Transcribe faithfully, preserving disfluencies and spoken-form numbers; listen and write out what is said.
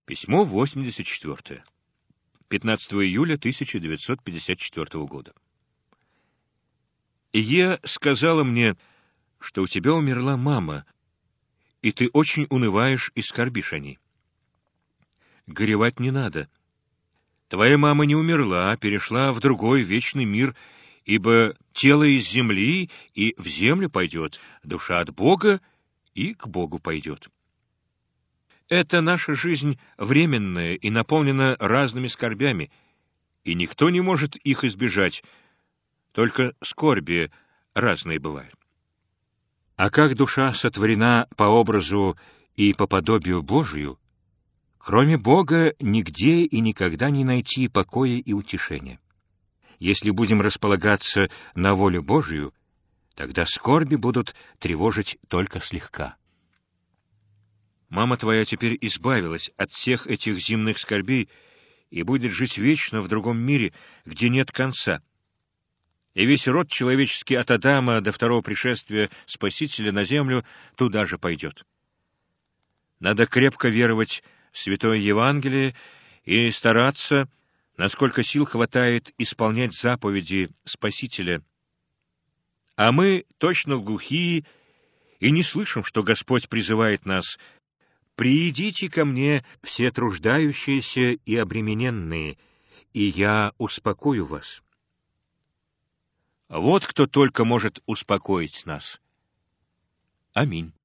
Письмо восемьдесят четвёртое. пятнадцатого июля тысяча девятьсот пятьдесят четвёртого года. Ие сказала мне, что у тебя умерла мама, и ты очень унываешь и скорбишь о ней. Горевать не надо. Твоя мама не умерла, а перешла в другой вечный мир, ибо тело из земли и в землю пойдет, душа от Бога и к Богу пойдет. Эта наша жизнь временная и наполнена разными скорбями, и никто не может их избежать, только скорби разные бывают. А как душа сотворена по образу и по подобию Божию, кроме Бога нигде и никогда не найти покоя и утешения. Если будем располагаться на волю Божию, тогда скорби будут тревожить только слегка. Мама твоя теперь избавилась от всех этих земных скорбей и будет жить вечно в другом мире, где нет конца. И весь род человеческий от Адама до второго пришествия Спасителя на землю туда же пойдет. Надо крепко веровать в Святое Евангелие и стараться, насколько сил хватает, исполнять заповеди Спасителя. А мы точно глухие и не слышим, что Господь призывает нас: «Приидите ко мне, все труждающиеся и обремененные, и я успокою вас». Вот кто только может успокоить нас. Аминь.